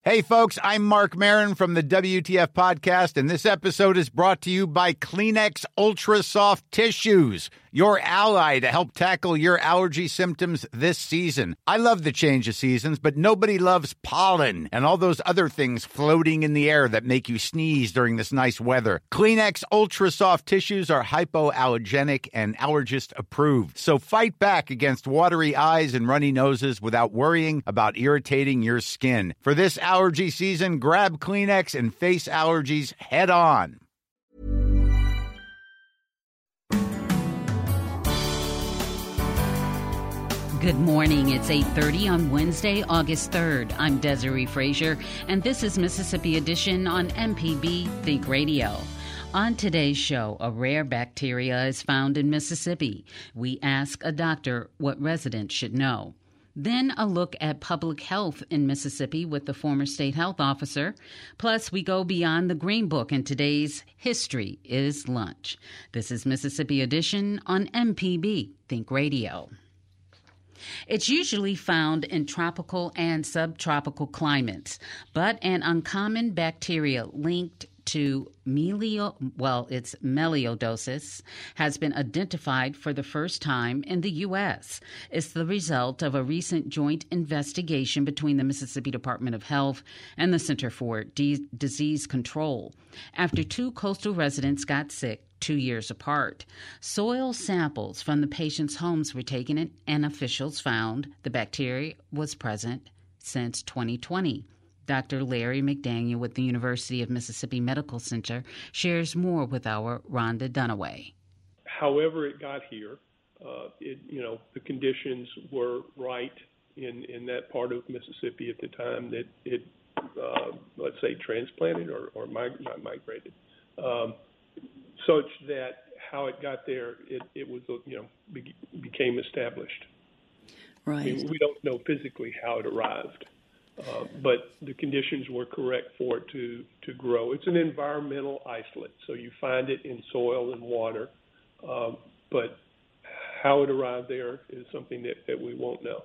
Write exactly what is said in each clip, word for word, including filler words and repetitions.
Hey, folks, I'm Mark Maron from the W T F Podcast, and this episode is brought to you by Kleenex Ultra Soft Tissues, your ally to help tackle your allergy symptoms this season. I love the change of seasons, but nobody loves pollen and all those other things floating in the air that make you sneeze during this nice weather. Kleenex Ultra Soft Tissues are hypoallergenic and allergist approved, so fight back against watery eyes and runny noses without worrying about irritating your skin. For this allergy season, grab Kleenex and face allergies head on. Good morning. It's eight thirty on Wednesday, August third. I'm Desiree Frazier, and this is Mississippi Edition on M P B Think Radio. On today's show, a rare bacteria is found in Mississippi. We ask a doctor what residents should know. Then a look at public health in Mississippi with the former state health officer. Plus, we go beyond the Green Book, and today's History is Lunch. This is Mississippi Edition on M P B Think Radio. It's usually found in tropical and subtropical climates, but an uncommon bacteria linked to melio, well, it's melioidosis, has been identified for the first time in the U S. It's the result of a recent joint investigation between the Mississippi Department of Health and the Center for D- Disease Control after two coastal residents got sick two years apart. Soil samples from the patients' homes were taken, and officials found the bacteria was present since twenty twenty. Doctor Larry McDaniel with the University of Mississippi Medical Center shares more with our Rhonda Dunaway. However it got here, uh, it, you know, the conditions were right in, in that part of Mississippi at the time that it, uh, let's say, transplanted or, or mig- not migrated, um, such that how it got there, it, it was, you know, be- became established. Right. I mean, we don't know physically how it arrived. Uh, but the conditions were correct for it to, to grow. It's an environmental isolate, so you find it in soil and water, um, but how it arrived there is something that, that we won't know.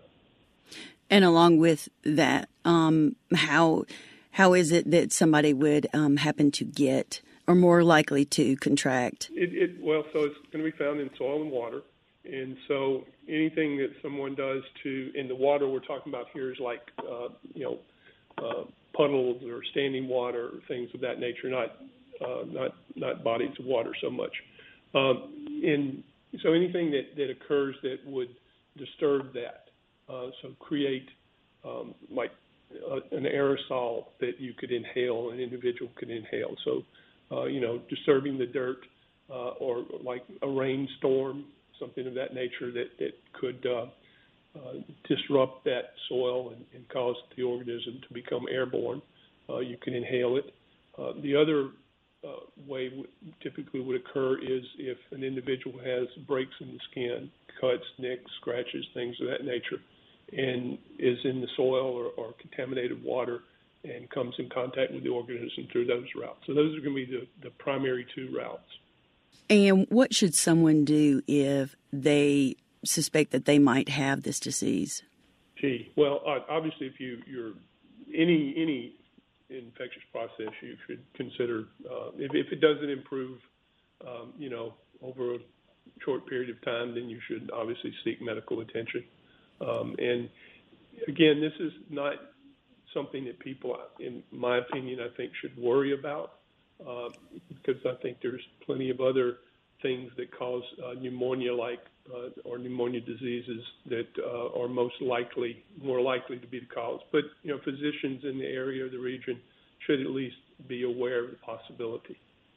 And along with that, um, how how is it that somebody would um, happen to get or more likely to contract? It, it, well, so it's going to be found in soil and water. And so anything that someone does to, in the water we're talking about here is like, uh, you know, uh, puddles or standing water, or things of that nature, not uh, not not bodies of water so much. Um, and so anything that, that occurs that would disturb that, uh, so create um, like uh, an aerosol that you could inhale, an individual could inhale. So, uh, you know, disturbing the dirt uh, or like a rainstorm, something of that nature that, that could uh, uh, disrupt that soil and, and cause the organism to become airborne. Uh, you can inhale it. Uh, the other uh, way w- typically would occur is if an individual has breaks in the skin, cuts, nicks, scratches, things of that nature, and is in the soil or, or contaminated water and comes in contact with the organism through those routes. So those are going to be the, the primary two routes. And what should someone do if they suspect that they might have this disease? Gee, well, obviously, if you, you're any any infectious process, you should consider uh, if, if it doesn't improve, um, you know, over a short period of time, then you should obviously seek medical attention. Um, and again, this is not something that people, in my opinion, I think should worry about. Uh, because I think there's plenty of other things that cause uh, pneumonia-like uh, or pneumonia diseases that uh, are most likely, more likely to be the cause. But, you know, physicians in the area or the region should at least be aware of the possibility.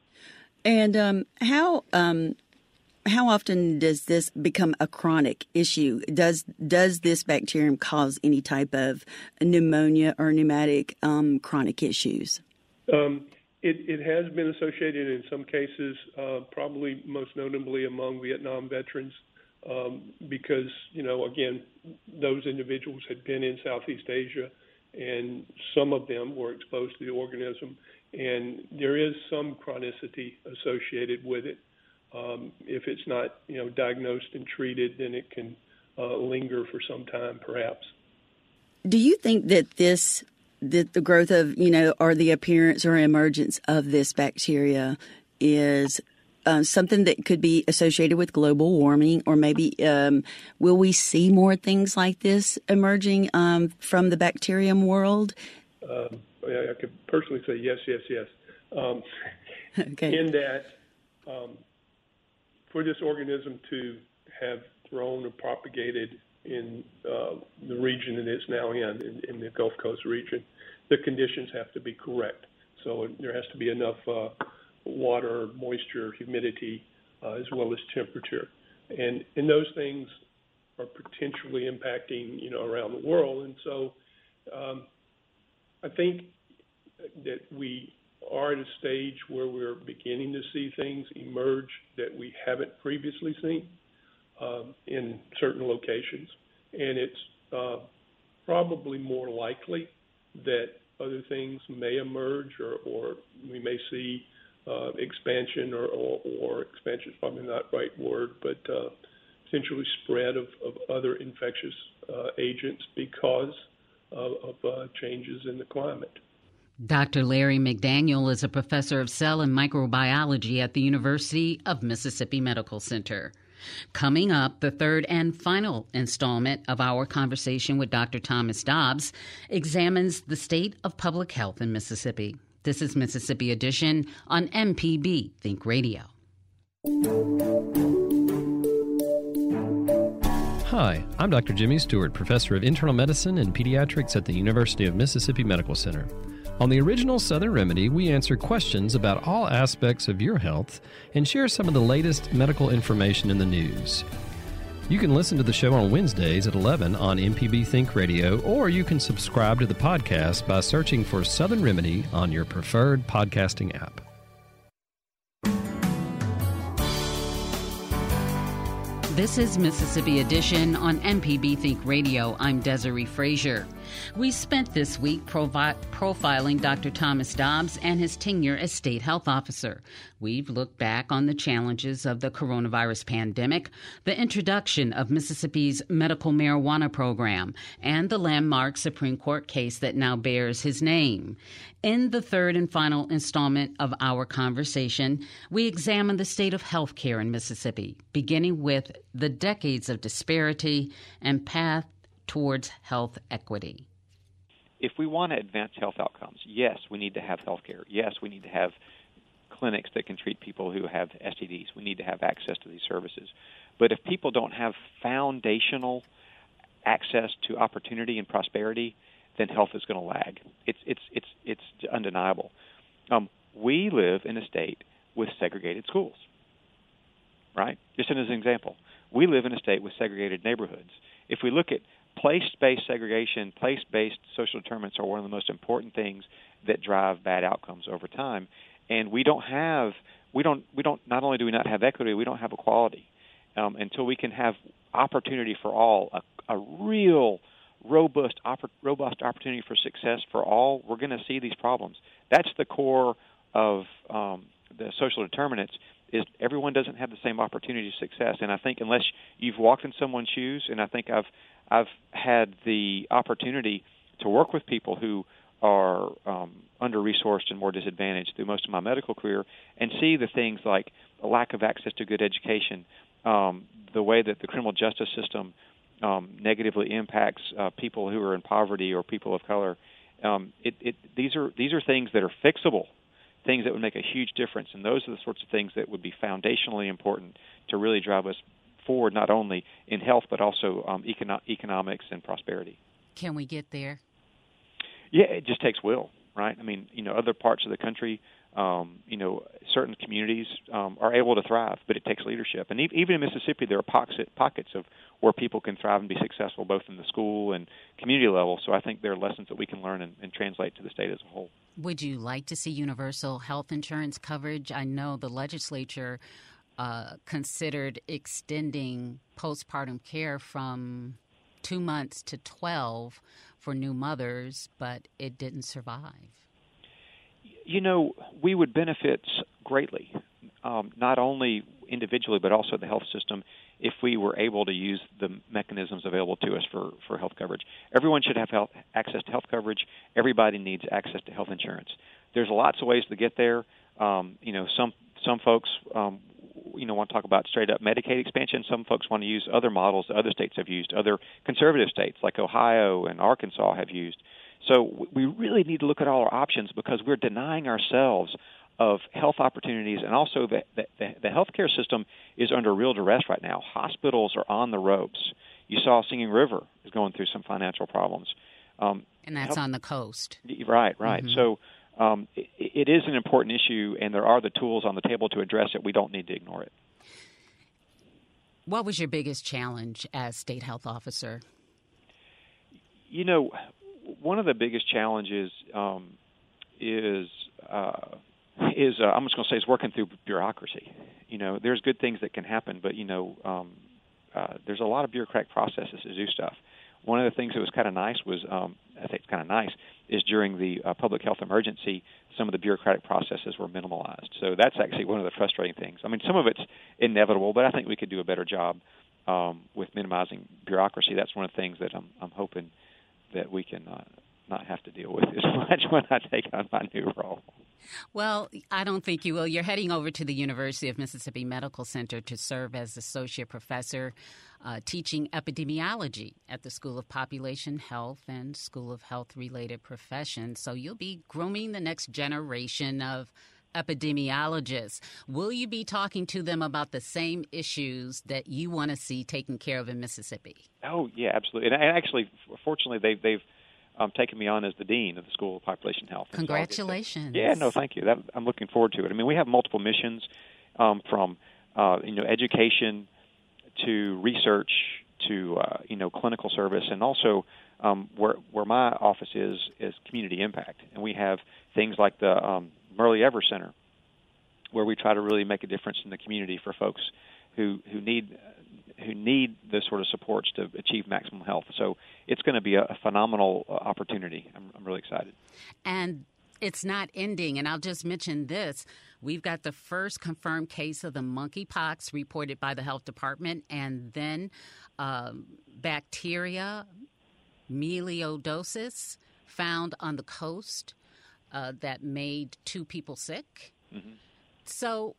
And um, how um, how often does this become a chronic issue? Does does this bacterium cause any type of pneumonia or pneumatic um, chronic issues? Um, It, it has been associated in some cases, uh, probably most notably among Vietnam veterans, um, because, you know, again, those individuals had been in Southeast Asia, and some of them were exposed to the organism, and there is some chronicity associated with it. Um, if it's not, you know, diagnosed and treated, then it can uh, linger for some time, perhaps. Do you think that this the, the growth of, you know, or the appearance or emergence of this bacteria is uh, something that could be associated with global warming, or maybe um, will we see more things like this emerging um, from the bacterium world? Um, I, I could personally say yes, yes, yes. Um, okay. In that, um, for this organism to have grown or propagated in uh, the region that it's now in, in, in the Gulf Coast region, the conditions have to be correct. So there has to be enough uh, water, moisture, humidity, uh, as well as temperature. And, and those things are potentially impacting, you know, around the world. And so um, I think that we are at a stage where we're beginning to see things emerge that we haven't previously seen um, in certain locations. And it's uh, probably more likely that other things may emerge, or, or we may see uh, expansion, or, or, or expansion is probably not the right word, but uh, potentially spread of, of other infectious uh, agents because of, of uh, changes in the climate. Doctor Larry McDaniel is a professor of cell and microbiology at the University of Mississippi Medical Center. Coming up, the third and final installment of our conversation with Doctor Thomas Dobbs examines the state of public health in Mississippi. This is Mississippi Edition on M P B Think Radio. Hi, I'm Doctor Jimmy Stewart, professor of internal medicine and pediatrics at the University of Mississippi Medical Center. On the original Southern Remedy, we answer questions about all aspects of your health and share some of the latest medical information in the news. You can listen to the show on Wednesdays at eleven on M P B Think Radio, or you can subscribe to the podcast by searching for Southern Remedy on your preferred podcasting app. This is Mississippi Edition on M P B Think Radio. I'm Desiree Frazier. We spent this week provi- profiling Doctor Thomas Dobbs and his tenure as state health officer. We've looked back on the challenges of the coronavirus pandemic, the introduction of Mississippi's medical marijuana program, and the landmark Supreme Court case that now bears his name. In the third and final installment of our conversation, we examine the state of health care in Mississippi, beginning with the decades of disparity and path towards health equity. If we want to advance health outcomes, yes, we need to have health care. Yes, we need to have clinics that can treat people who have S T Ds. We need to have access to these services. But if people don't have foundational access to opportunity and prosperity, then health is going to lag. It's it's it's it's undeniable. Um, we live in a state with segregated schools, right? Just as an example, we live in a state with segregated neighborhoods. If we look at place-based segregation, place-based social determinants are one of the most important things that drive bad outcomes over time. And we don't have, we don't, we don't. Not only do we not have equity, we don't have equality. Um, until we can have opportunity for all, a, a real robust, oppor- robust opportunity for success for all, we're going to see these problems. That's the core of um, the social determinants. Is everyone doesn't have the same opportunity to success. And I think unless you've walked in someone's shoes, and I think I've I've had the opportunity to work with people who are um, under-resourced and more disadvantaged through most of my medical career, and see the things like a lack of access to good education, um, the way that the criminal justice system um, negatively impacts uh, people who are in poverty or people of color. Um, it, it, these are these are things that are fixable, things that would make a huge difference, and those are the sorts of things that would be foundationally important to really drive us forward, not only in health but also um, econo- economics and prosperity. Can we get there? Yeah, it just takes will, right? I mean, you know, other parts of the country, um, you know, certain communities um, are able to thrive, but it takes leadership. And even in Mississippi, there are pockets pockets of where people can thrive and be successful, both in the school and community level. So I think there are lessons that we can learn and, and translate to the state as a whole. Would you like to see universal health insurance coverage? I know the legislature uh, considered extending postpartum care from two months to twelve for new mothers, but it didn't survive. You know, we would benefit greatly, um, not only individually, but also the health system, if we were able to use the mechanisms available to us for, for health coverage. Everyone should have health, access to health coverage. Everybody needs access to health insurance. There's lots of ways to get there. Um, you know, some some folks, um, you know, want to talk about straight-up Medicaid expansion. Some folks want to use other models that other states have used, other conservative states like Ohio and Arkansas have used. So we really need to look at all our options because we're denying ourselves of health opportunities, and also the, the, the healthcare system is under real duress right now. Hospitals are on the ropes. You saw Singing River is going through some financial problems. Um, and that's health, on the coast. Right, right. Mm-hmm. So um, it, it is an important issue, and there are the tools on the table to address it. We don't need to ignore it. What was your biggest challenge as state health officer? You know, one of the biggest challenges um, is uh, is uh, I'm just going to say is working through bureaucracy. You know, there's good things that can happen, but you know, um, uh, there's a lot of bureaucratic processes to do stuff. One of the things that was kind of nice was, um, I think it's kind of nice, is during the uh, public health emergency, some of the bureaucratic processes were minimalized. So that's actually one of the frustrating things. I mean, some of it's inevitable, but I think we could do a better job um, with minimizing bureaucracy. That's one of the things that I'm, I'm hoping that we can uh, not have to deal with as much when I take on my new role. Well, I don't think you will. You're heading over to the University of Mississippi Medical Center to serve as associate professor uh, teaching epidemiology at the School of Population Health and School of Health-Related Professions. So you'll be grooming the next generation of epidemiologists. Will you be talking to them about the same issues that you want to see taken care of in Mississippi? Oh, yeah, absolutely. And actually, fortunately, they've, they've um, taken me on as the dean of the School of Population Health. Congratulations. So yeah, no, thank you. That, I'm looking forward to it. I mean, we have multiple missions um, from, uh, you know, education to research to, uh, you know, clinical service, and also um, where, where my office is, is community impact. And we have things like the um, Murley Evers Center, where we try to really make a difference in the community for folks who, who need who need the sort of supports to achieve maximum health. So it's going to be a, a phenomenal uh, opportunity. I'm, I'm really excited. And it's not ending. And I'll just mention this. We've got the first confirmed case of the monkeypox reported by the health department, and then um, bacteria, melioidosis, found on the coast uh, that made two people sick. Mm-hmm. So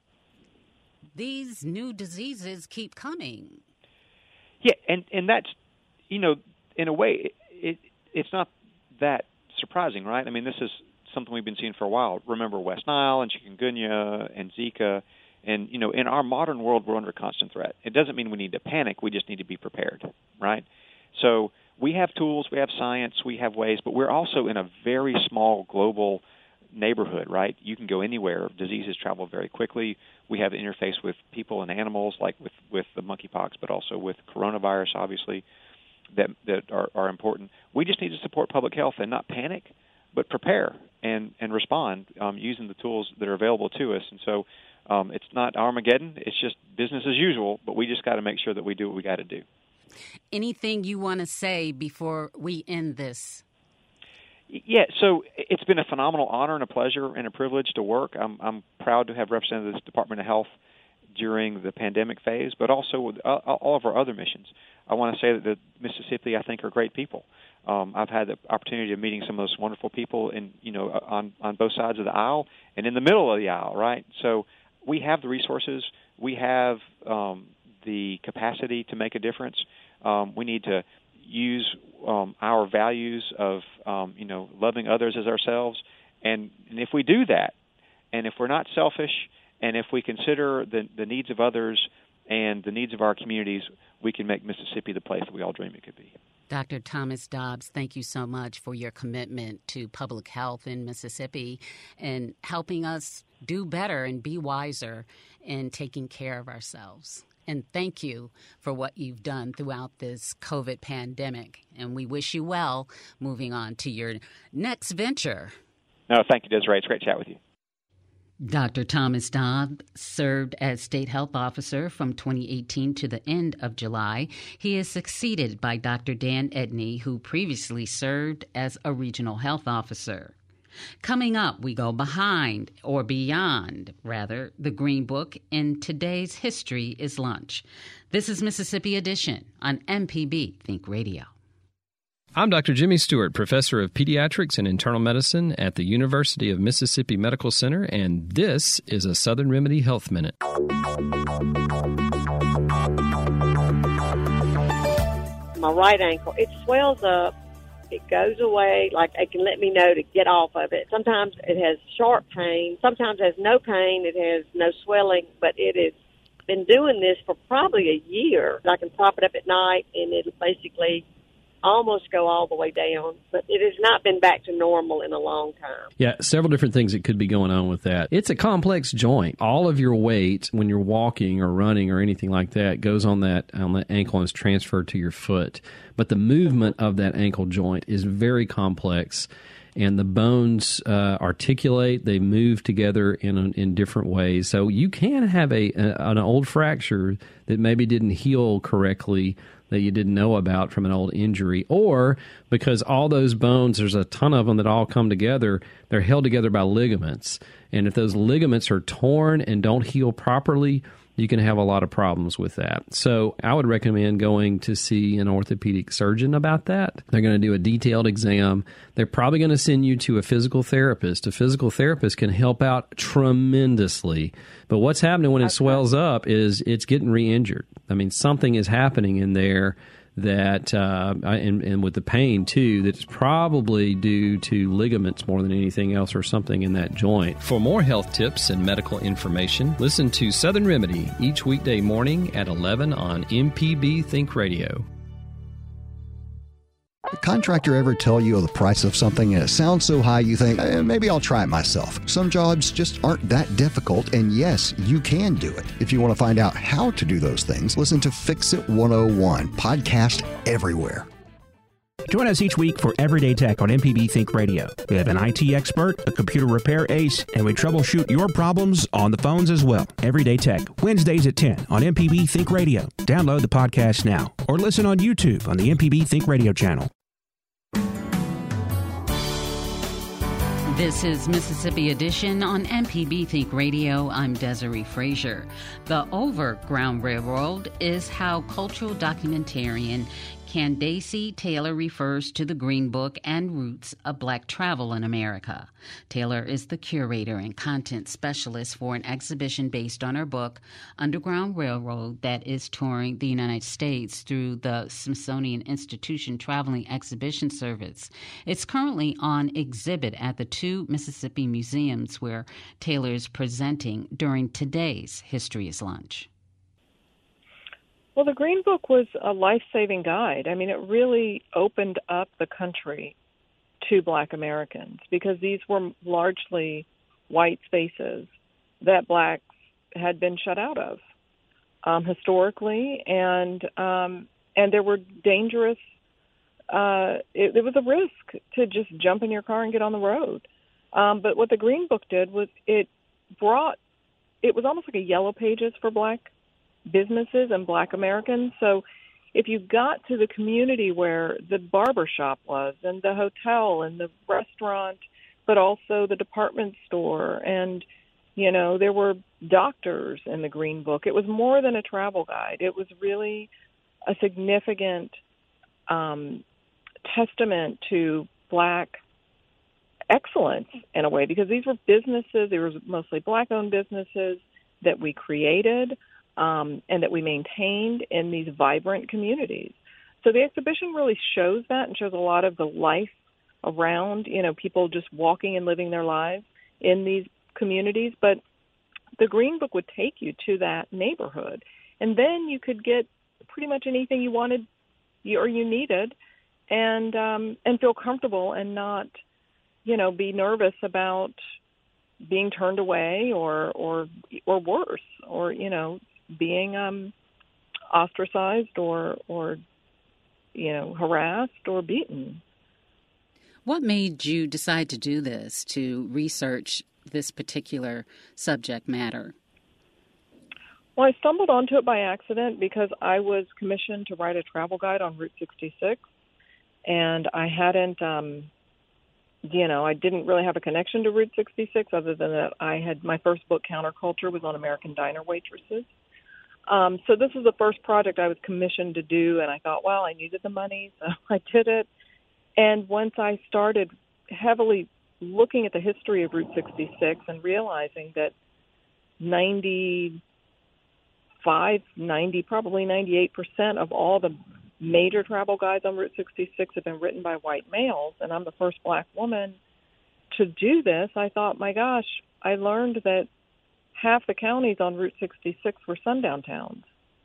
these new diseases keep coming. Yeah, and, and that's, you know, in a way, it, it it's not that surprising, right? I mean, this is something we've been seeing for a while. Remember West Nile and chikungunya and Zika. And, you know, in our modern world, we're under constant threat. It doesn't mean we need to panic. We just need to be prepared, right? So we have tools, we have science, we have ways, but we're also in a very small global neighborhood, right? You can go anywhere. Diseases travel very quickly. We have interface with people and animals, like with, with the monkeypox, but also with coronavirus, obviously, that that are, are important. We just need to support public health and not panic, but prepare and, and respond um, using the tools that are available to us. And so um, it's not Armageddon. It's just business as usual, but we just got to make sure that we do what we got to do. Anything you want to say before we end this? Yeah, so it's been a phenomenal honor and a pleasure and a privilege to work. I'm, I'm proud to have represented this Department of Health during the pandemic phase, but also with all of our other missions. I want to say that the Mississippi, I think, are great people. Um, I've had the opportunity of meeting some of those wonderful people, in you know, on on both sides of the aisle and in the middle of the aisle, right? So we have the resources, we have um, the capacity to make a difference. Um, we need to use um, our values of, um, you know, loving others as ourselves. And, and if we do that, and if we're not selfish, and if we consider the, the needs of others and the needs of our communities, we can make Mississippi the place that we all dream it could be. Doctor Thomas Dobbs, thank you so much for your commitment to public health in Mississippi and helping us do better and be wiser in taking care of ourselves. And thank you for what you've done throughout this COVID pandemic. And we wish you well moving on to your next venture. No, thank you, Desiree. It's great to chat with you. Doctor Thomas Dobbs served as state health officer from twenty eighteen to the end of July. He is succeeded by Doctor Dan Edney, who previously served as a regional health officer. Coming up, we go behind, or beyond, rather, the Green Book in today's History is Lunch. This is Mississippi Edition on M P B Think Radio. I'm Doctor Jimmy Stewart, professor of pediatrics and internal medicine at the University of Mississippi Medical Center, and this is a Southern Remedy Health Minute. My right ankle, it swells up, it goes away, like it can let me know to get off of it. Sometimes it has sharp pain, sometimes it has no pain, it has no swelling, but it has been doing this for probably a year. I can prop it up at night and it'll basically almost go all the way down, but it has not been back to normal in a long time. Yeah, several different things that could be going on with that. It's a complex joint. All of your weight when you're walking or running or anything like that goes on that on that ankle and is transferred to your foot. But the movement of that ankle joint is very complex, and the bones uh, articulate. They move together in in different ways. So you can have a, a an old fracture that maybe didn't heal correctly, that you didn't know about from an old injury, or because all those bones, there's a ton of them that all come together, they're held together by ligaments. And if those ligaments are torn and don't heal properly, you can have a lot of problems with that. So I would recommend going to see an orthopedic surgeon about that. They're going to do a detailed exam. They're probably going to send you to a physical therapist. A physical therapist can help out tremendously. But what's happening when it swells up is it's getting re-injured. I mean, something is happening in there that, uh, and, and with the pain, too, that's probably due to ligaments more than anything else or something in that joint. For more health tips and medical information, listen to Southern Remedy each weekday morning at eleven on M P B Think Radio. The contractor ever tell you the price of something and it sounds so high you think, eh, maybe I'll try it myself. Some jobs just aren't that difficult, and yes, you can do it. If you want to find out how to do those things, listen to Fix It one oh one, podcast everywhere. Join us each week for Everyday Tech on M P B Think Radio. We have an I T expert, a computer repair ace, and we troubleshoot your problems on the phones as well. Everyday Tech, Wednesdays at ten on M P B Think Radio. Download the podcast now or listen on YouTube on the M P B Think Radio channel. This is Mississippi Edition on M P B Think Radio. I'm Desiree Frazier. The Overground Railroad is how cultural documentarian Candace Taylor refers to the Green Book and roots of Black travel in America. Taylor is the curator and content specialist for an exhibition based on her book, Underground Railroad, that is touring the United States through the Smithsonian Institution Traveling Exhibition Service. It's currently on exhibit at the two Mississippi museums where Taylor is presenting during today's History is Lunch. Well, the Green Book was a life-saving guide. I mean, it really opened up the country to Black Americans because these were largely white spaces that Blacks had been shut out of um, historically, and um, and there were dangerous. Uh, it, it was a risk to just jump in your car and get on the road. Um, but what the Green Book did was it brought. It was almost like a Yellow Pages for Black businesses and Black Americans. So if you got to the community where the barber shop was and the hotel and the restaurant, but also the department store, and, you know, there were doctors in the Green Book. It was more than a travel guide. It was really a significant um, testament to Black excellence in a way, because these were businesses, they were mostly Black-owned businesses that we created, Um, and that we maintained in these vibrant communities. So the exhibition really shows that and shows a lot of the life around, you know, people just walking and living their lives in these communities. But the Green Book would take you to that neighborhood, and then you could get pretty much anything you wanted or you needed, and um, and feel comfortable and not, you know, be nervous about being turned away or or or worse, or, you know, being um, ostracized or, or, you know, harassed or beaten. What made you decide to do this, to research this particular subject matter? Well, I stumbled onto it by accident because I was commissioned to write a travel guide on Route sixty-six, and I hadn't um, you know, I didn't really have a connection to Route sixty-six other than that I had my first book, Counterculture, was on American diner waitresses. Um, so this was the first project I was commissioned to do, and I thought, well, I needed the money, so I did it. And once I started heavily looking at the history of Route sixty-six and realizing that ninety-five, ninety, probably ninety-eight percent of all the major travel guides on Route sixty-six have been written by white males, and I'm the first black woman to do this, I thought, my gosh, I learned that half the counties on Route sixty-six were sundown towns.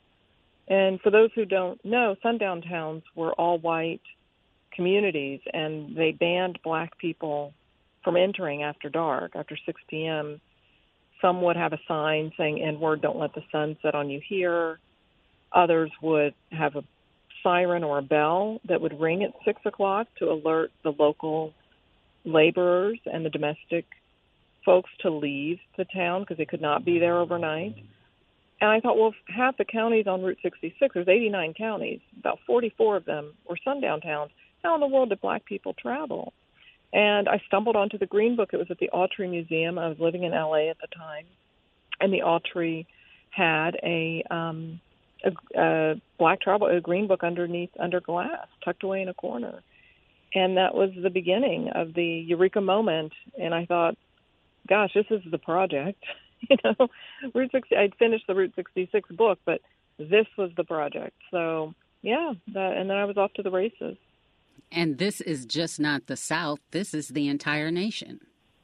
And for those who don't know, sundown towns were all white communities, and they banned black people from entering after dark, after six p.m. Some would have a sign saying, N-word, don't let the sun set on you here. Others would have a siren or a bell that would ring at six o'clock to alert the local laborers and the domestic folks to leave the town because they could not be there overnight. And I thought, well, if half the counties on Route sixty-six, there's eighty-nine counties, about forty-four of them were sundown towns. How in the world did black people travel? And I stumbled onto the Green Book. It was at the Autry Museum. I was living in L A at the time, and the Autry had a um, a, a black travel, a Green Book underneath, under glass, tucked away in a corner. And that was the beginning of the eureka moment. And I thought, gosh, this is the project. you know, Route sixty. I'd finished the Route sixty-six book, but this was the project. So yeah, that, and then I was off to the races. And this is just not the South. This is the entire nation.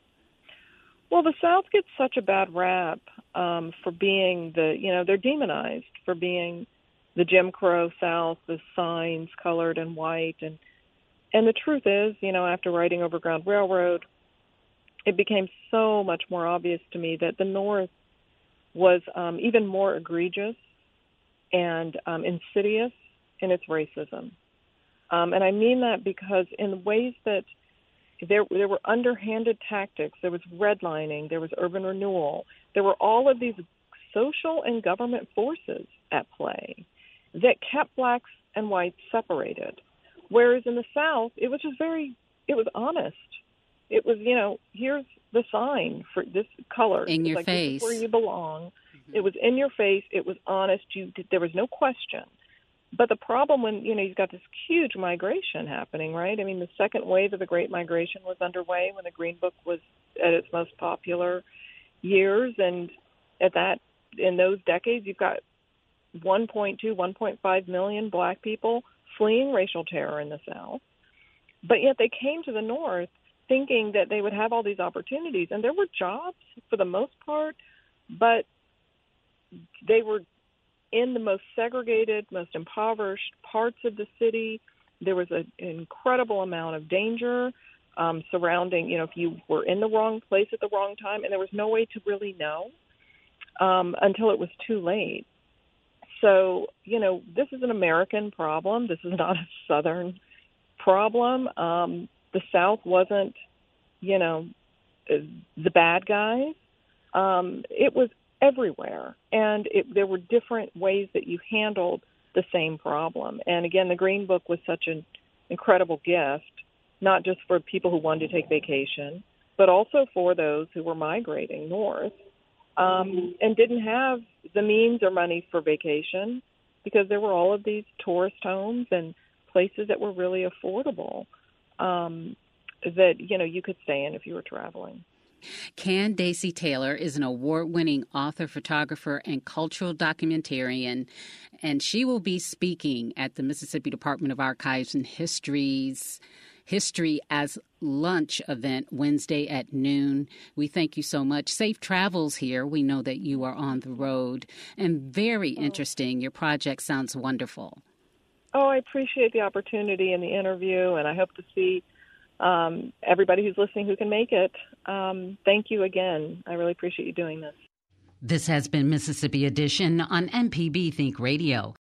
Well, the South gets such a bad rap um, for being the, you know, they're demonized for being the Jim Crow South, the signs colored and white. And, and the truth is, you know, after writing Overground Railroad, it became so much more obvious to me that the North was um, even more egregious and um, insidious in its racism. Um, and I mean that because in ways that there there were underhanded tactics, there was redlining, there was urban renewal, there were all of these social and government forces at play that kept blacks and whites separated. Whereas in the South, it was just very, it was honest. It was, you know, here's the sign for this color. In your like, face. This is where you belong. Mm-hmm. It was in your face. It was honest. You there was no question. But the problem when, you know, you've got this huge migration happening, right? I mean, the second wave of the Great Migration was underway when the Green Book was at its most popular years. And at that, in those decades, you've got one point two, one point five million black people fleeing racial terror in the South. But yet they came to the North thinking that they would have all these opportunities. And there were jobs for the most part, but they were in the most segregated, most impoverished parts of the city. There was a, an incredible amount of danger um, surrounding, you know, if you were in the wrong place at the wrong time, and there was no way to really know um, until it was too late. So, you know, this is an American problem. This is not a Southern problem. Um, the South wasn't, you know, the bad guys. Um, it was everywhere, and it, there were different ways that you handled the same problem. And again, the Green Book was such an incredible gift, not just for people who wanted to take vacation, but also for those who were migrating north um, and didn't have the means or money for vacation, because there were all of these tourist homes and places that were really affordable um, that, you know, you could stay in if you were traveling. Candace Taylor is an award-winning author, photographer, and cultural documentarian, and she will be speaking at the Mississippi Department of Archives and History's History as Lunch event Wednesday at noon. We thank you so much. Safe travels here. We know that you are on the road, and very interesting. Your project sounds wonderful. Oh, I appreciate the opportunity and the interview, and I hope to see Um, everybody who's listening who can make it. Um, thank you again. I really appreciate you doing this. This has been Mississippi Edition on M P B Think Radio.